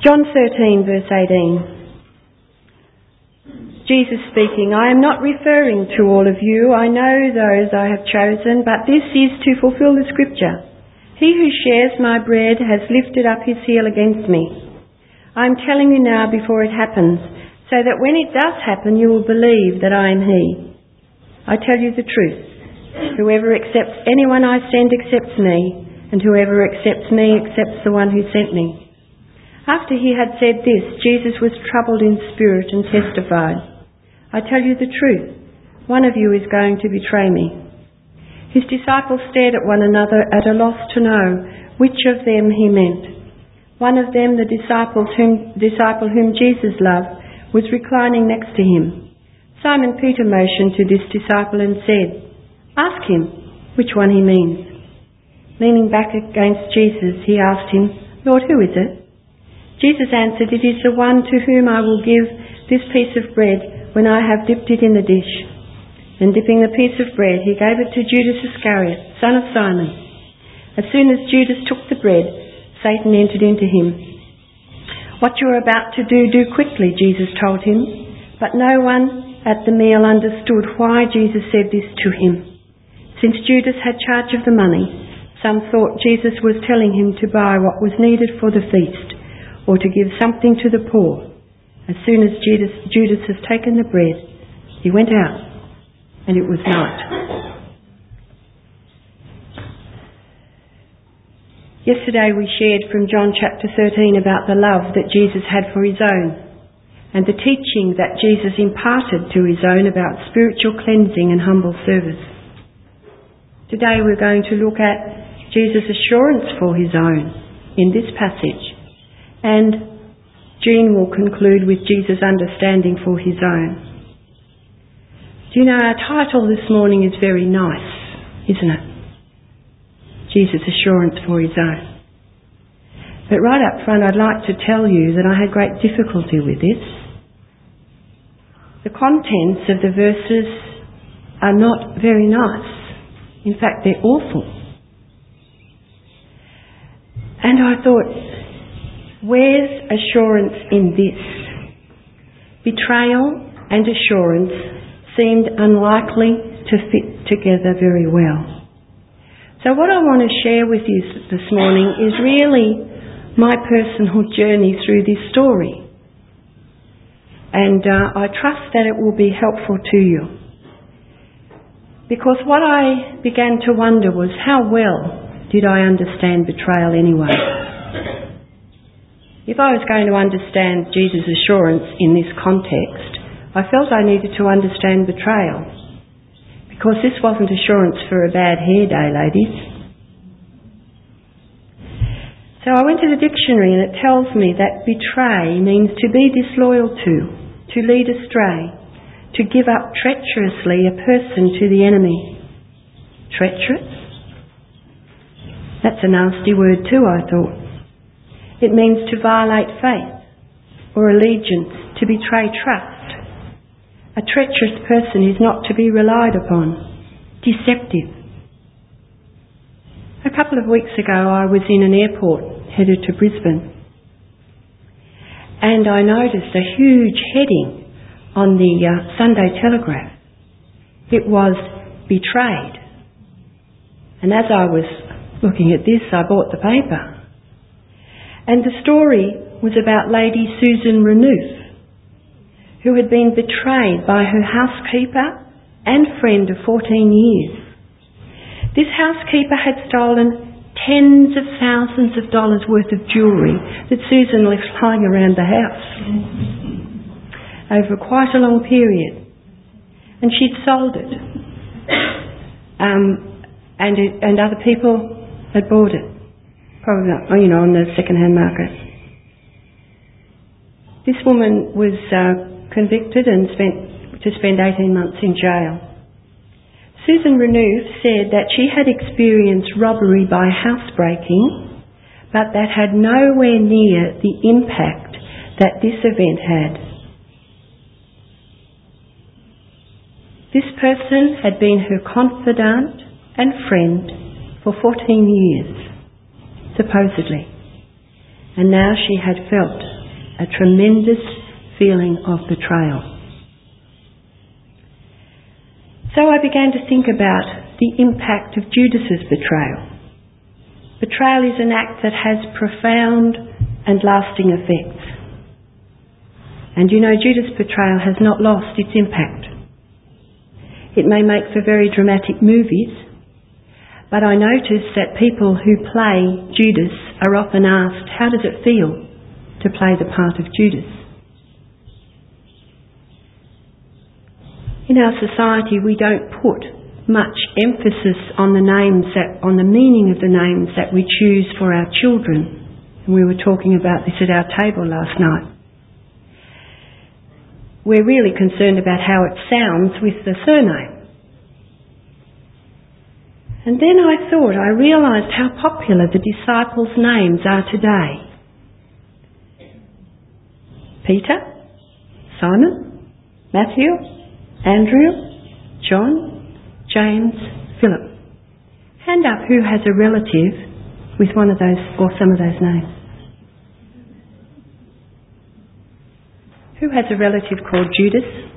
John 13 verse 18. Jesus speaking, I am not referring to all of you. I know those I have chosen, but this is to fulfill the scripture. He who shares my bread has lifted up his heel against me. I am telling you now before it happens, so that when it does happen you will believe that I am he. I tell you the truth. Whoever accepts anyone I send accepts me, and whoever accepts me accepts the one who sent me. After he had said this, Jesus was troubled in spirit and testified, I tell you the truth, one of you is going to betray me. His disciples stared at one another at a loss to know which of them he meant. One of them, the disciple whom Jesus loved, was reclining next to him. Simon Peter motioned to this disciple and said, Ask him which one he means. Leaning back against Jesus, he asked him, Lord, who is it? Jesus answered, It is the one to whom I will give this piece of bread when I have dipped it in the dish. And dipping the piece of bread, he gave it to Judas Iscariot, son of Simon. As soon as Judas took the bread, Satan entered into him. What you are about to do, do quickly, Jesus told him. But no one at the meal understood why Jesus said this to him. Since Judas had charge of the money, some thought Jesus was telling him to buy what was needed for the feast, or to give something to the poor. As soon as Judas had taken the bread, he went out, and it was night. Yesterday we shared from John chapter 13 about the love that Jesus had for his own, and the teaching that Jesus imparted to his own about spiritual cleansing and humble service. Today we're going to look at Jesus' assurance for his own in this passage, and Jean will conclude with Jesus' understanding for his own. Do you know, our title this morning is very nice, isn't it? Jesus' assurance for his own. But right up front, I'd like to tell you that I had great difficulty with this. The contents of the verses are not very nice. In fact, they're awful. And I thought, where's assurance in this? Betrayal and assurance seemed unlikely to fit together very well. So what I want to share with you this morning is really my personal journey through this story. And I trust that it will be helpful to you. Because what I began to wonder was, how well did I understand betrayal anyway? If I was going to understand Jesus' assurance in this context, I felt I needed to understand betrayal. Because this wasn't assurance for a bad hair day, ladies. So I went to the dictionary, and it tells me that betray means to be disloyal to lead astray, to give up treacherously a person to the enemy. Treacherous? That's a nasty word too, I thought. It means to violate faith or allegiance, to betray trust. A treacherous person is not to be relied upon. Deceptive. A couple of weeks ago I was in an airport headed to Brisbane, and I noticed a huge heading on the Sunday Telegraph. It was betrayed. And as I was looking at this, I bought the paper. And the story was about Lady Susan Renouf, who had been betrayed by her housekeeper and friend of 14 years. This housekeeper had stolen tens of thousands of dollars worth of jewellery that Susan left lying around the house over quite a long period. And she'd sold it. And other people had bought it. Probably not, on the second-hand market. This woman was convicted and spent 18 months in jail. Susan Renouf said that she had experienced robbery by housebreaking, but that had nowhere near the impact that this event had. This person had been her confidant and friend for 14 years, supposedly, and now she had felt a tremendous feeling of betrayal. So I began to think about the impact of Judas's betrayal. Betrayal is an act that has profound and lasting effects. And you know, Judas' betrayal has not lost its impact. It may make for very dramatic movies, but I notice that people who play Judas are often asked, how does it feel to play the part of Judas? In our society, we don't put much emphasis on the meaning of the names that we choose for our children. And we were talking about this at our table last night. We're really concerned about how it sounds with the surname. And then I realised how popular the disciples' names are today. Peter, Simon, Matthew, Andrew, John, James, Philip. Hand up who has a relative with one of those or some of those names. Who has a relative called Judas?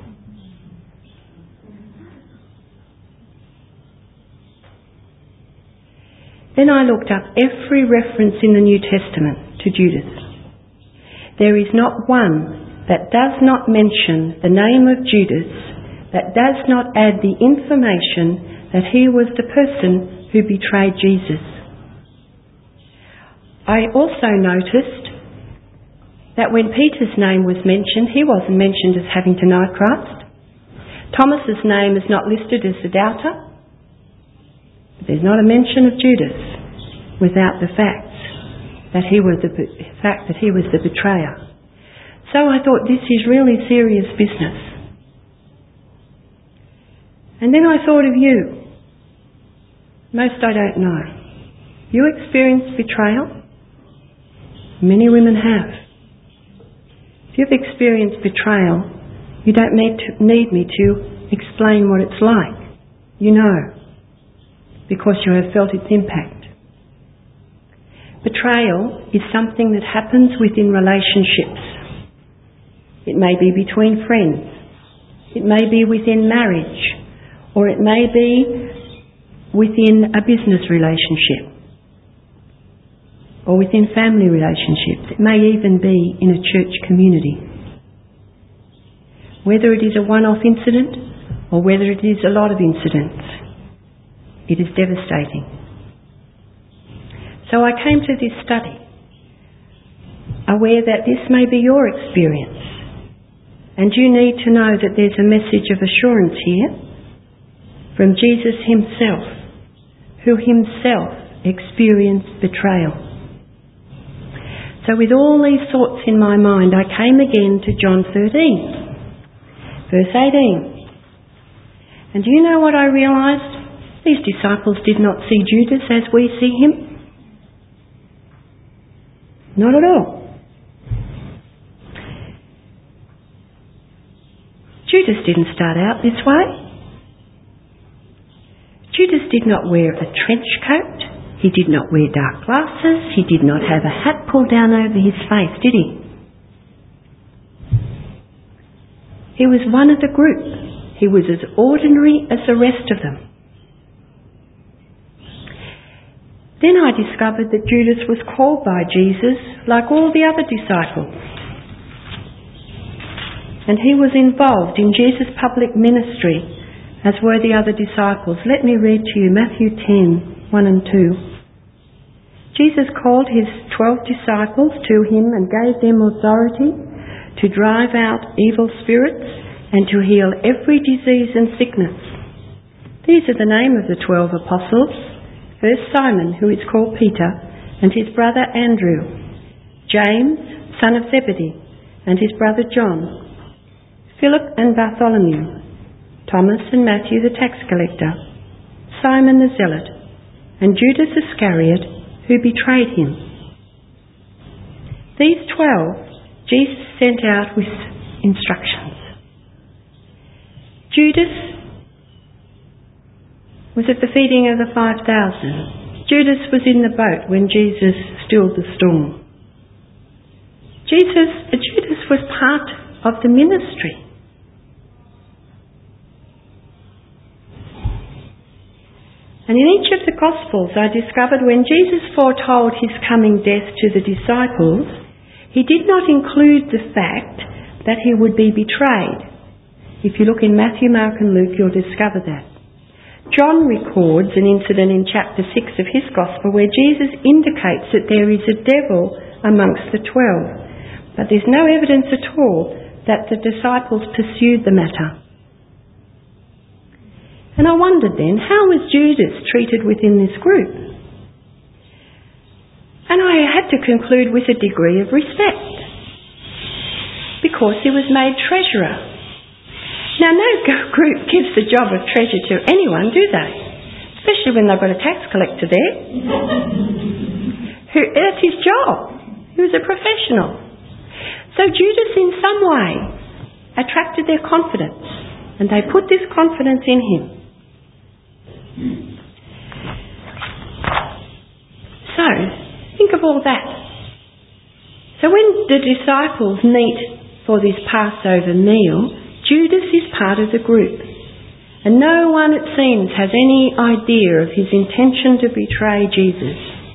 Then I looked up every reference in the New Testament to Judas. There is not one that does not mention the name of Judas, that does not add the information that he was the person who betrayed Jesus. I also noticed that when Peter's name was mentioned, he wasn't mentioned as having denied Christ. Thomas's name is not listed as the doubter. There's not a mention of Judas without the fact that he was the betrayer. So I thought, this is really serious business. And then I thought of you. Most I don't know. You experienced betrayal? Many women have. If you've experienced betrayal, you don't need me to explain what it's like. You know, because you have felt its impact. Betrayal is something that happens within relationships. It may be between friends. It may be within marriage. Or it may be within a business relationship. Or within family relationships. It may even be in a church community. Whether it is a one-off incident or whether it is a lot of incidents, it is devastating. So I came to this study, aware that this may be your experience, and you need to know that there's a message of assurance here from Jesus himself, who himself experienced betrayal. So with all these thoughts in my mind, I came again to John 13, verse 18. And do you know what I realised? These disciples did not see Judas as we see him. Not at all. Judas didn't start out this way. Judas did not wear a trench coat. He did not wear dark glasses. He did not have a hat pulled down over his face, did he? He was one of the group. He was as ordinary as the rest of them. Then I discovered that Judas was called by Jesus like all the other disciples. And he was involved in Jesus' public ministry as were the other disciples. Let me read to you Matthew 10, 1 and 2. Jesus called his 12 disciples to him and gave them authority to drive out evil spirits and to heal every disease and sickness. These are the name of the 12 apostles. First Simon, who is called Peter, and his brother Andrew, James, son of Zebedee, and his brother John, Philip and Bartholomew, Thomas and Matthew the tax collector, Simon the zealot, and Judas Iscariot, who betrayed him. These 12 Jesus sent out with instructions. Judas was at the feeding of the 5,000. Judas was in the boat when Jesus stilled the storm. Judas was part of the ministry. And in each of the Gospels I discovered when Jesus foretold his coming death to the disciples, he did not include the fact that he would be betrayed. If you look in Matthew, Mark and Luke, you'll discover that. John records an incident in chapter 6 of his Gospel where Jesus indicates that there is a devil amongst the 12, but there's no evidence at all that the disciples pursued the matter. And I wondered then, how was Judas treated within this group? And I had to conclude with a degree of respect, because he was made treasurer. Now, no group gives the job of treasurer to anyone, do they? Especially when they've got a tax collector there. That's his job. He was a professional. So Judas in some way attracted their confidence, and they put this confidence in him. So, think of all that. So when the disciples meet for this Passover meal, Judas is part of the group. And no one, it seems, has any idea of his intention to betray Jesus.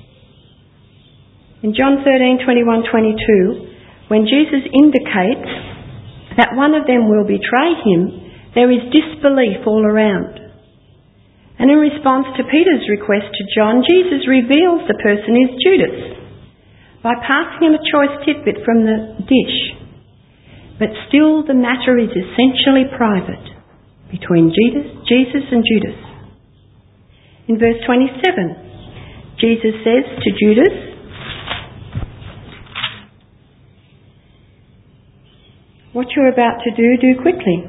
In John 13:21-22, when Jesus indicates that one of them will betray him, there is disbelief all around. And in response to Peter's request to John, Jesus reveals the person is Judas by passing him a choice tidbit from the dish. But still the matter is essentially private between Jesus and Judas. In verse 27, Jesus says to Judas, "What you're about to do quickly."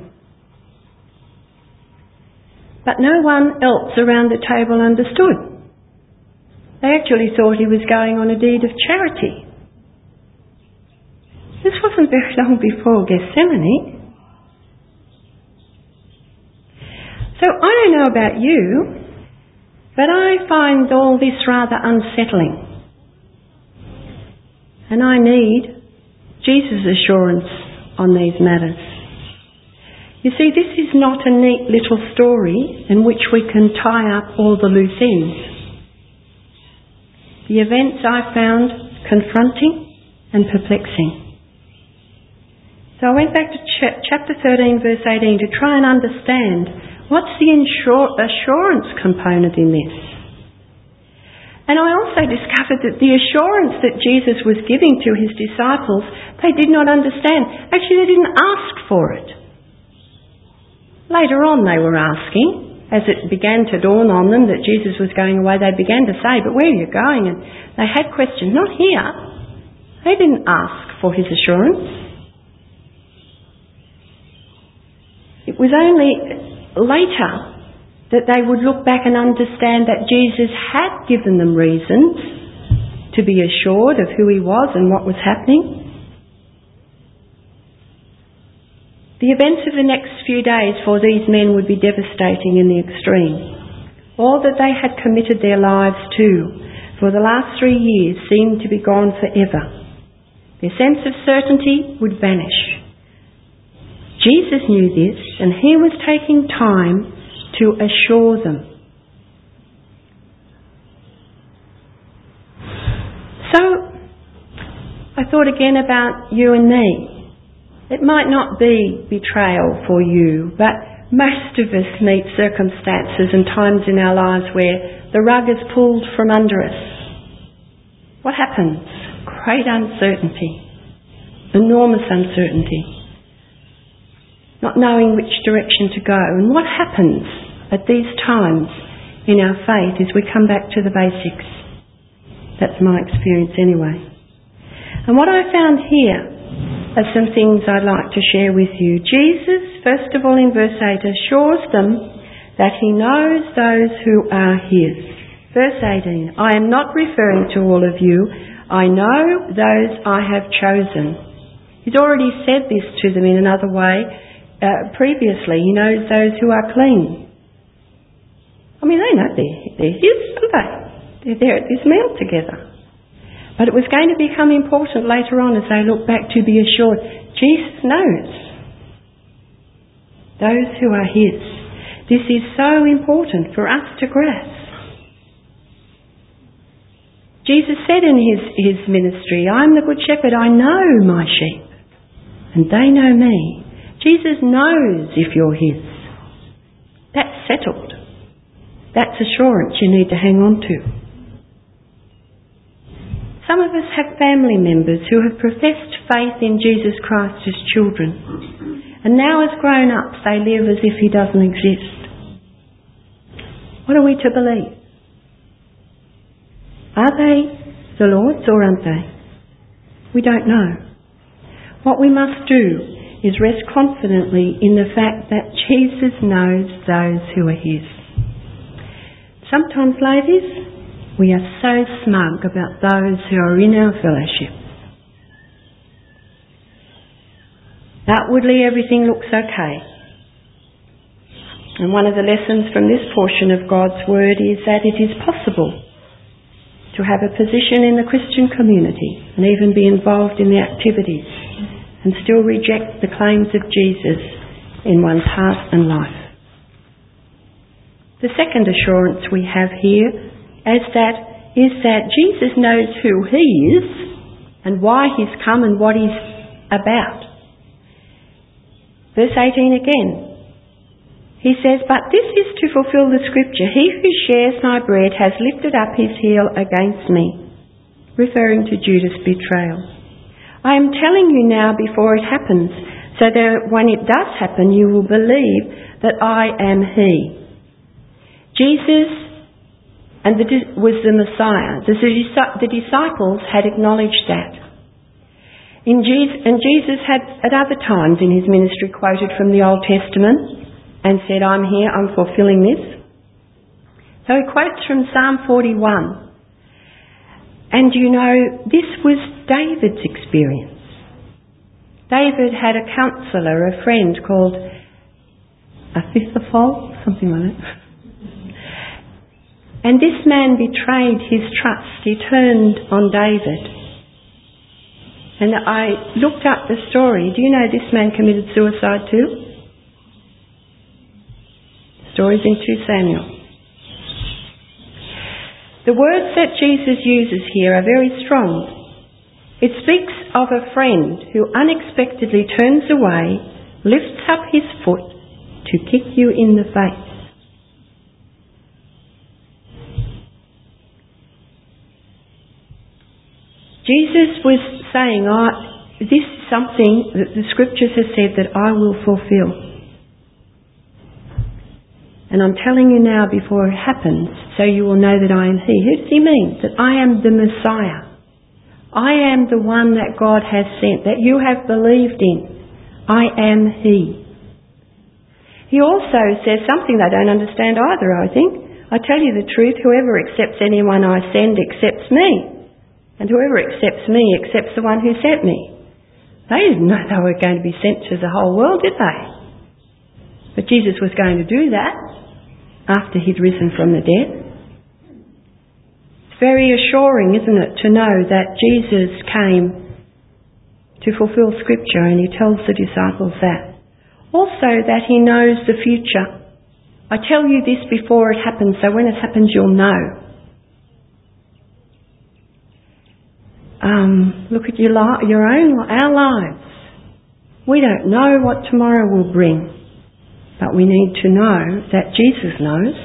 But no one else around the table understood. They actually thought he was going on a deed of charity. This wasn't very long before Gethsemane. So I don't know about you, but I find all this rather unsettling. And I need Jesus' assurance on these matters. You see, this is not a neat little story in which we can tie up all the loose ends. The events I found confronting and perplexing. So I went back to chapter 13, verse 18 to try and understand what's the assurance component in this. And I also discovered that the assurance that Jesus was giving to his disciples, they did not understand. Actually, they didn't ask for it. Later on they were asking, as it began to dawn on them that Jesus was going away, they began to say, "But where are you going?" And they had questions. Not here. They didn't ask for his assurance. It was only later that they would look back and understand that Jesus had given them reasons to be assured of who he was and what was happening. The events of the next few days for these men would be devastating in the extreme. All that they had committed their lives to for the last 3 years seemed to be gone forever. Their sense of certainty would vanish. Jesus knew this, and he was taking time to assure them. So, I thought again about you and me. It might not be betrayal for you, but most of us meet circumstances and times in our lives where the rug is pulled from under us. What happens? Great uncertainty. Enormous uncertainty. Not knowing which direction to go. And what happens at these times in our faith is we come back to the basics. That's my experience anyway. And what I found here are some things I'd like to share with you. Jesus, first of all in verse 8, assures them that he knows those who are his. Verse 18, "I am not referring to all of you. I know those I have chosen." He's already said this to them in another way previously. He knows those who are clean. I mean, they know they're his, aren't they? They're there at this meal together. But it was going to become important later on as they look back to be assured. Jesus knows those who are his. This is so important for us to grasp. Jesus said in his ministry, I'm the good shepherd, I know my sheep, and they know me. Jesus knows if you're his. That's settled. That's assurance you need to hang on to. Some of us have family members who have professed faith in Jesus Christ as children, and now as grown-ups they live as if he doesn't exist. What are we to believe? Are they the Lord's or aren't they? We don't know. What we must do is rest confidently in the fact that Jesus knows those who are his. Sometimes, ladies, we are so smug about those who are in our fellowship. Outwardly everything looks okay. And one of the lessons from this portion of God's Word is that it is possible to have a position in the Christian community and even be involved in the activities and still reject the claims of Jesus in one's heart and life. The second assurance we have here is that Jesus knows who he is and why he's come and what he's about. Verse 18 again. He says, but this is to fulfill the scripture, he who shares my bread has lifted up his heel against me, referring to Judas' betrayal. I am telling you now before it happens, so that when it does happen you will believe that I am he. Jesus was the Messiah. The disciples had acknowledged that. And Jesus had at other times in his ministry quoted from the Old Testament and said, I'm here, I'm fulfilling this. So he quotes from Psalm 41. And you know, this was David's experience. David had a counsellor, a friend called Ahithophel, something like that. And this man betrayed his trust. He turned on David. And I looked up the story. Do you know this man committed suicide too? Stories in 2 Samuel. The words that Jesus uses here are very strong. It speaks of a friend who unexpectedly turns away, lifts up his foot to kick you in the face. Jesus was saying, this is something that the scriptures have said that I will fulfill. And I'm telling you now before it happens, so you will know that I am he. Who does he mean? That I am the Messiah. I am the one that God has sent, that you have believed in. I am he. He also says something they don't understand either, I think. I tell you the truth, whoever accepts anyone I send accepts me. And whoever accepts me accepts the one who sent me. They didn't know they were going to be sent to the whole world, did they? But Jesus was going to do that after he'd risen from the dead. It's very assuring, isn't it, to know that Jesus came to fulfill Scripture, and he tells the disciples that. Also that he knows the future. I tell you this before it happens, so when it happens you'll know. Look at our lives. We don't know what tomorrow will bring, but we need to know that Jesus knows,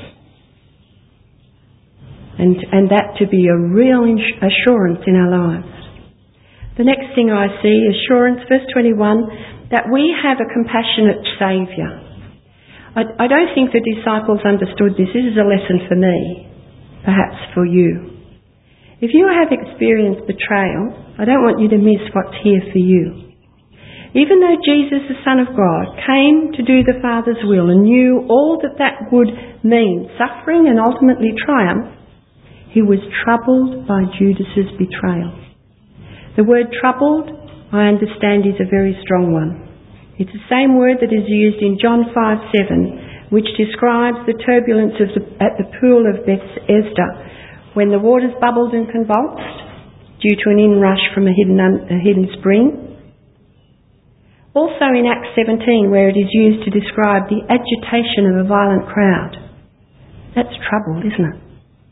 and that to be a real assurance in our lives. The next thing I see, assurance, verse 21, that we have a compassionate Saviour. I don't think the disciples understood this. This is a lesson for me, perhaps for you. If you have experienced betrayal, I don't want you to miss what's here for you. Even though Jesus, the Son of God, came to do the Father's will and knew all that would mean, suffering and ultimately triumph, he was troubled by Judas's betrayal. The word troubled, I understand, is a very strong one. It's the same word that is used in John 5:7, which describes the turbulence at the pool of Bethesda, when the waters bubbled and convulsed, due to an inrush from a hidden spring. Also in Acts 17, where it is used to describe the agitation of a violent crowd. That's trouble, isn't it?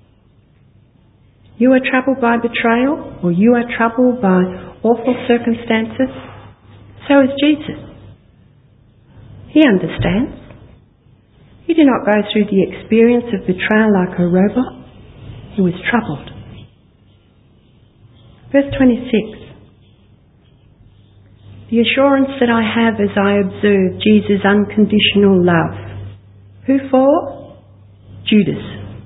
You are troubled by betrayal, or you are troubled by awful circumstances. So is Jesus. He understands. He did not go through the experience of betrayal like a robot. He was troubled. Verse 26. The assurance that I have as I observe Jesus' unconditional love. Who for? Judas.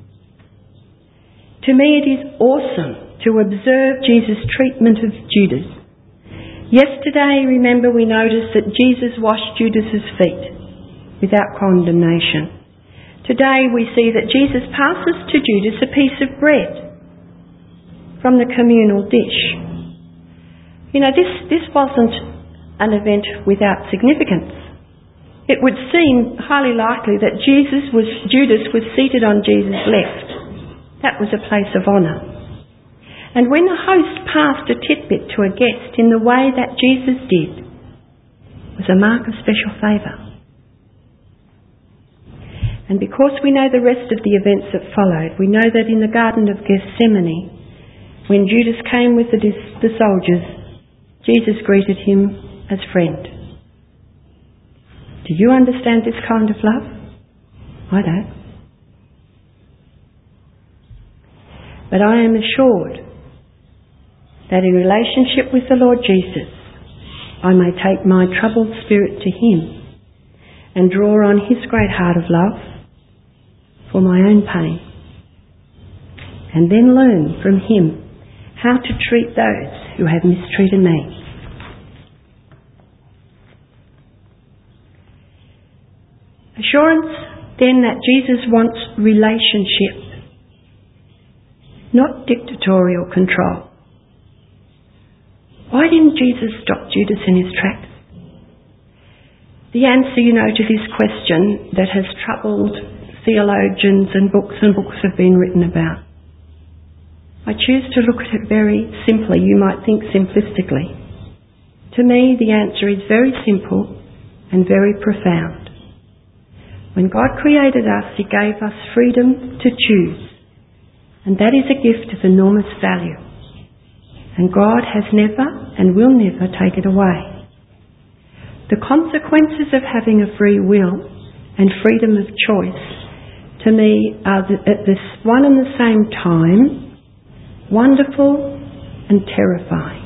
To me it is awesome to observe Jesus' treatment of Judas. Yesterday, remember, we noticed that Jesus washed Judas's feet without condemnation. Today we see that Jesus passes to Judas a piece of bread from the communal dish. You know, this wasn't an event without significance. It would seem highly likely that Judas was seated on Jesus' left. That was a place of honour. And when the host passed a titbit to a guest in the way that Jesus did, it was a mark of special favour. And because we know the rest of the events that followed, we know that in the Garden of Gethsemane, when Judas came with the soldiers, Jesus greeted him as friend. Do you understand this kind of love? I don't. But I am assured that in relationship with the Lord Jesus, I may take my troubled spirit to Him and draw on His great heart of love for my own pain, and then learn from Him how to treat those who have mistreated me. Assurance then that Jesus wants relationship, not dictatorial control. Why didn't Jesus stop Judas in his tracks? The answer, to this question that has troubled theologians and books have been written about. I choose to look at it very simply. You might think simplistically. To me, the answer is very simple and very profound. When God created us, He gave us freedom to choose. And that is a gift of enormous value. And God has never and will never take it away. The consequences of having a free will and freedom of choice, to me, are at this one and the same time wonderful and terrifying.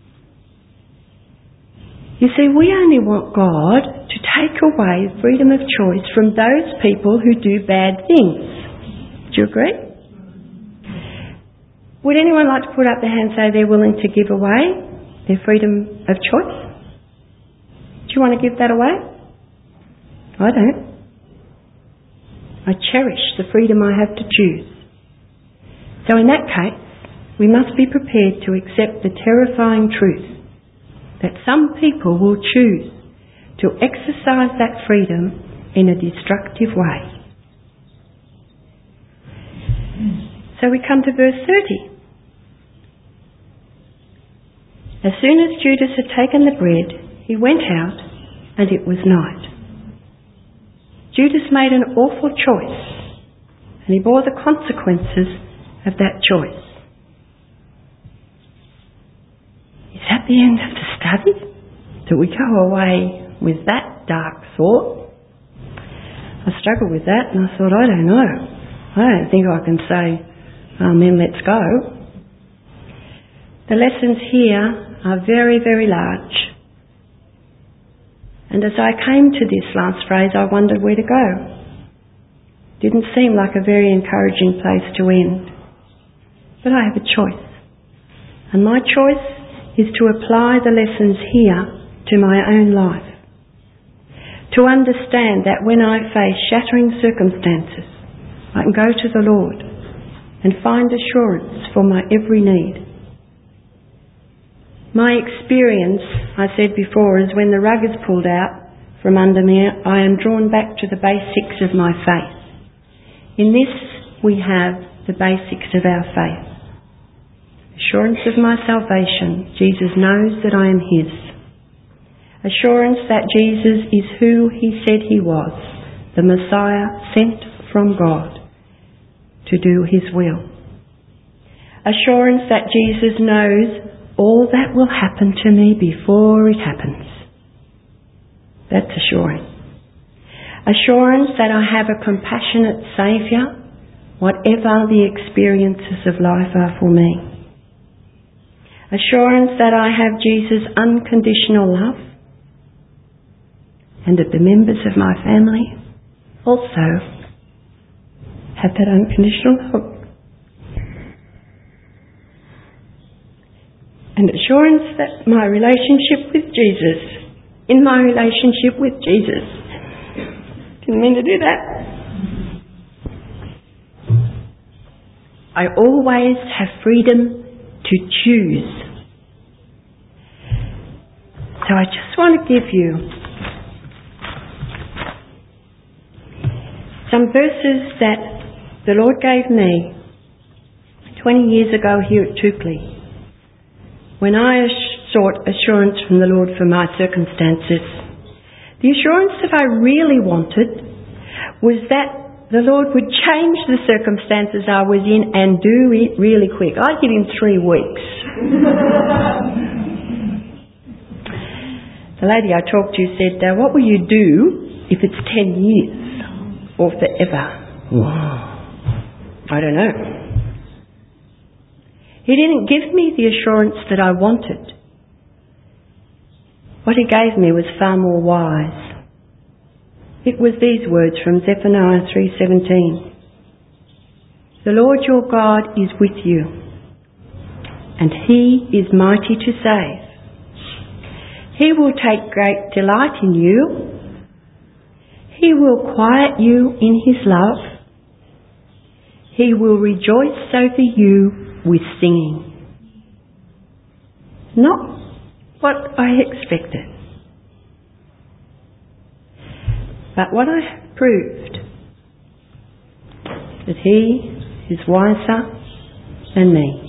You see, we only want God to take away freedom of choice from those people who do bad things. Do you agree? Would anyone like to put up their hand and say they're willing to give away their freedom of choice? Do you want to give that away? I don't. I cherish the freedom I have to choose. So in that case, we must be prepared to accept the terrifying truth that some people will choose to exercise that freedom in a destructive way. So we come to verse 30. As soon as Judas had taken the bread, he went out, and it was night. Judas made an awful choice, and he bore the consequences of that choice. Is that the end of the study? Do we go away with that dark thought? I struggled with that, and I thought, I don't know. I don't think I can say, Amen, let's go. The lessons here are very, very large. And as I came to this last phrase, I wondered where to go. Didn't seem like a very encouraging place to end. But I have a choice. And my choice is to apply the lessons here to my own life. To understand that when I face shattering circumstances, I can go to the Lord and find assurance for my every need. My experience, I said before, is when the rug is pulled out from under me, I am drawn back to the basics of my faith. In this, we have the basics of our faith. Assurance of my salvation. Jesus knows that I am his. Assurance that Jesus is who he said he was, the Messiah sent from God to do his will. Assurance that Jesus knows all that will happen to me before it happens. That's assuring. Assurance that I have a compassionate Saviour, whatever the experiences of life are for me. Assurance that I have Jesus' unconditional love, and that the members of my family also have that unconditional love. And assurance that my relationship with Jesus, in my relationship with Jesus, didn't mean to do that. I always have freedom to choose. So I just want to give you some verses that the Lord gave me 20 years ago here at Toukley, when I sought assurance from the Lord for my circumstances. The assurance that I really wanted was that the Lord would change the circumstances I was in and do it really quick. I'd give him 3 weeks. The lady I talked to said, what will you do if it's 10 years or forever? I don't know. He didn't give me the assurance that I wanted. What he gave me was far more wise. It was these words from Zephaniah 3:17. The Lord your God is with you, and he is mighty to save. He will take great delight in you. He will quiet you in his love. He will rejoice over you with singing. Not what I expected, but what I have proved, that he is wiser than me.